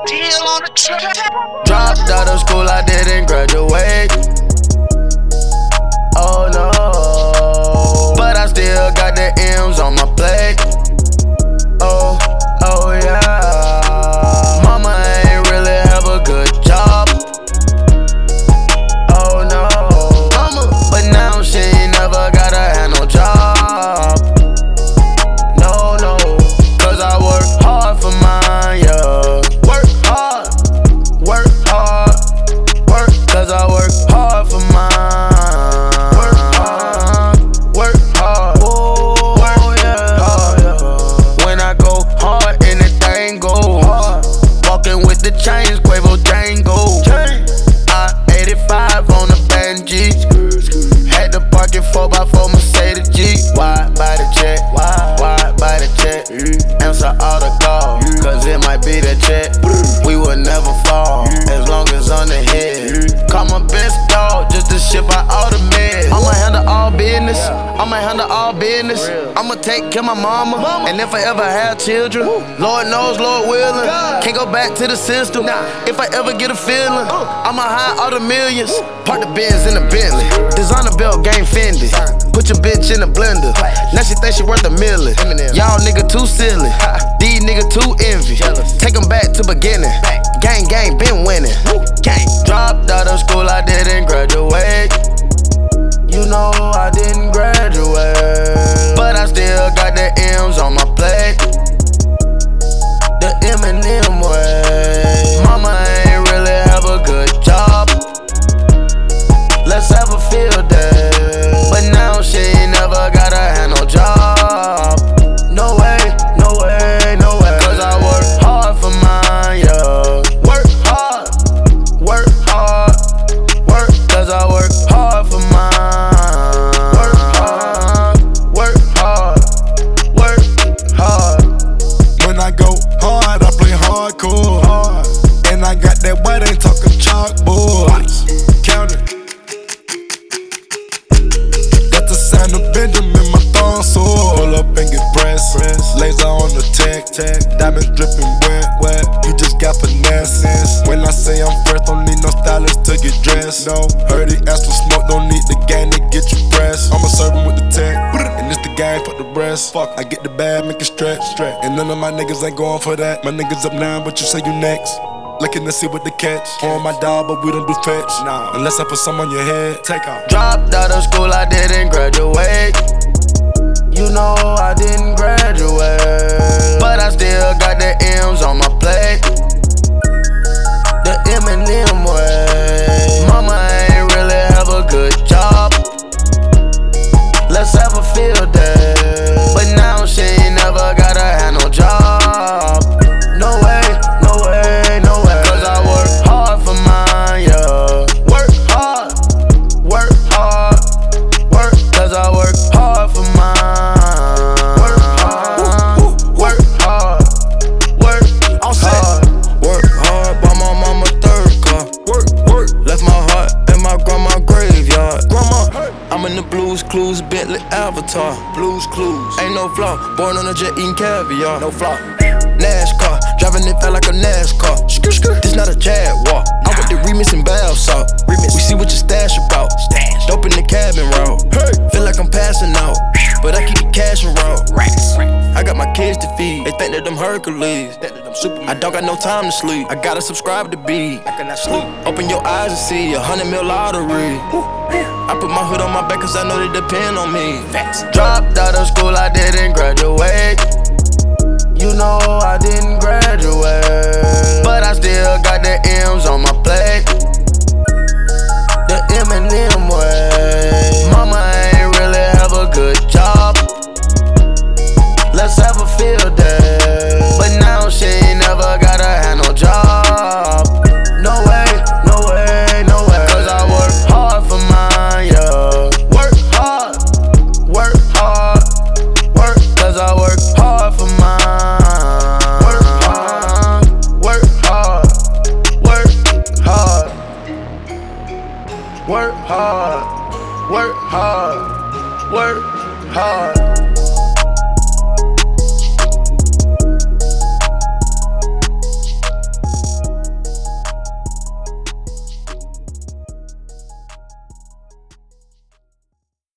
Still on the track. Dropped out of school, I didn't graduate. Oh no, but I still got the M's on my plate. Oh yeah. Mama ain't really have a good job. Oh no, mama, but now she ain't never gotta have no job. No, cause I work hard for mine, yeah. Work hard, cause I work hard for mine. Work hard, oh yeah. When I go hard, anything go hard. Walking with the chains, Quavo Django. I-85 on the Benji. Had to park it 4x4 Mercedes G. Wide by the check, wide by the check. Answer all the calls, cause it might be the check. We will never fall, as long as on the head. Call my best dog, just to ship out all the meds. I'ma handle all business, I'ma take care of my mama, and if I ever have children, Lord knows, Lord willing, can't go back to the system. If I ever get a feeling, I'ma hide all the millions. Park the Benz in the Bentley, designer belt, game Fendi. Put your bitch in the blender, now she think she worth $1 million. Y'all nigga too silly, these nigga too envy. Take them back to beginning, gang, been winning. Dropped out of school, I didn't graduate. You know I didn't graduate, but I still got the M's on my plate. The Eminem way. Mama ain't really have a good job. Let's have a field day, but now she ain't never gotta have no job. No way, cause I work hard for mine, yeah. Work hard, cause I work hard for mine. Work hard. When I go hard, I play hardcore. And I got that white, ain't talking chalkboard. Count it. Got the sound of Benjamin, my thumb sword. Pull up and get pressed. Laser on the tech. Diamonds dripping wet. You just got finesse. When I say I'm fresh, don't need no stylist to get dressed. No, heard he asked for smoke, don't need the gang to get you pressed. I'ma serve him with the tech, and it's the gang, fuck the rest. Fuck, I get the bag, make it stretch. And none of my niggas ain't going for that. My niggas up now, but you say you next. Looking to see what the catch. On my dog, but we don't do fetch. Nah, unless I put some on your head. Take off. Dropped out of school, I didn't graduate. You know I didn't graduate, but I still got the M's on my plate. The Eminem way. Mama ain't really have a good job. Let's have a field day, but now she ain't never gotta have no job. No way, cause I work hard for mine, yeah. Work hard, cause I work hard for mine. Work hard. Work hard, bought my mama third car. Work, left my heart in my grandma graveyard. I'm in the Blues Clues, Bentley Avatar. Blues Clues, ain't no flaw. Born on a jet eating caviar, no flaw. NASCAR, driving it felt like a NASCAR. This not a Jaguar. I want the remix and bath salt. We see what your stash about. Dope in the cabin route. Feel like I'm passing out, but I keep the cash around. I got my kids to feed. They think that I'm Hercules. I don't got no time to sleep. I gotta subscribe to B. I cannot sleep. Open your eyes and see $100 million lottery. I put my hood on my back cause I know they depend on me. Dropped out of school, I didn't graduate. You know I didn't graduate, but I still got the M's on my plate. The Eminem way. Mama ain't really have a good job. Let's have a field day, but now she ain't never gotta have no job. No way, cause I work hard for mine, yeah. Work hard, cause I work hard for mine. Work hard. Work hard.